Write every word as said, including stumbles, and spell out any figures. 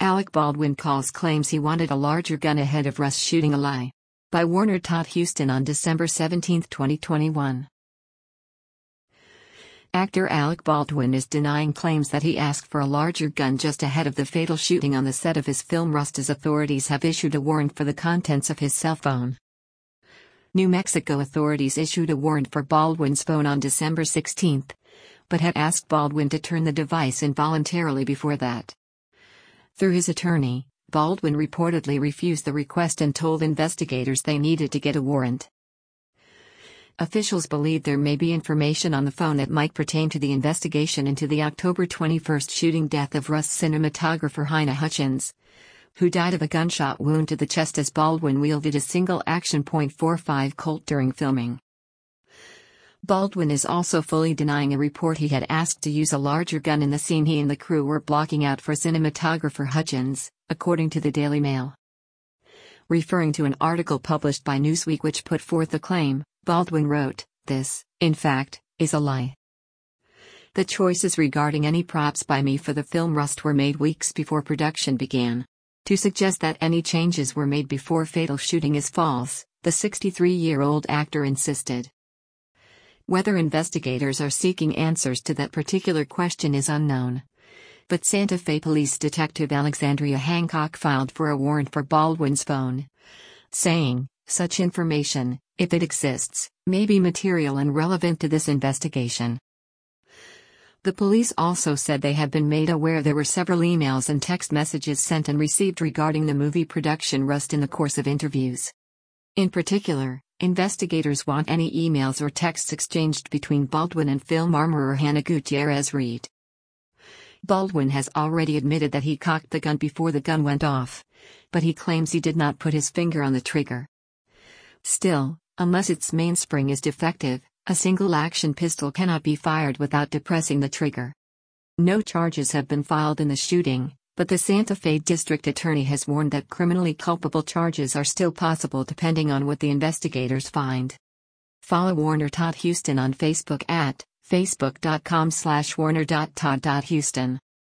Alec Baldwin calls claims he wanted a larger gun ahead of Russ shooting a lie. By Warner Todd Huston on December seventeenth, twenty twenty-one. Actor Alec Baldwin is denying claims that he asked for a larger gun just ahead of the fatal shooting on the set of his film Rust, as authorities have issued a warrant for the contents of his cell phone. New Mexico authorities issued a warrant for Baldwin's phone on December sixteenth, but had asked Baldwin to turn the device in voluntarily before that. Through his attorney, Baldwin reportedly refused the request and told investigators they needed to get a warrant. Officials believe there may be information on the phone that might pertain to the investigation into the October twenty-first shooting death of Rust cinematographer Halyna Hutchins, who died of a gunshot wound to the chest as Baldwin wielded a single-action point four five Colt during filming. Baldwin is also fully denying a report he had asked to use a larger gun in the scene he and the crew were blocking out for cinematographer Hutchins, according to the Daily Mail. Referring to an article published by Newsweek which put forth the claim, Baldwin wrote, "This, in fact, is a lie. The choices regarding any props by me for the film Rust were made weeks before production began. To suggest that any changes were made before fatal shooting is false," the sixty-three-year-old actor insisted. Whether investigators are seeking answers to that particular question is unknown. But Santa Fe Police Detective Alexandria Hancock filed for a warrant for Baldwin's phone, saying, "Such information, if it exists, may be material and relevant to this investigation." The police also said they had been made aware there were several emails and text messages sent and received regarding the movie production Rust in the course of interviews. In particular, investigators want any emails or texts exchanged between Baldwin and film armorer Hannah Gutierrez-Reed. Baldwin has already admitted that he cocked the gun before the gun went off, but he claims he did not put his finger on the trigger. Still, unless its mainspring is defective, a single-action pistol cannot be fired without depressing the trigger. No charges have been filed in the shooting, but the Santa Fe district attorney has warned that criminally culpable charges are still possible depending on what the investigators find. Follow Warner Todd Huston on Facebook at facebook dot com slash warner dot todd dot huston.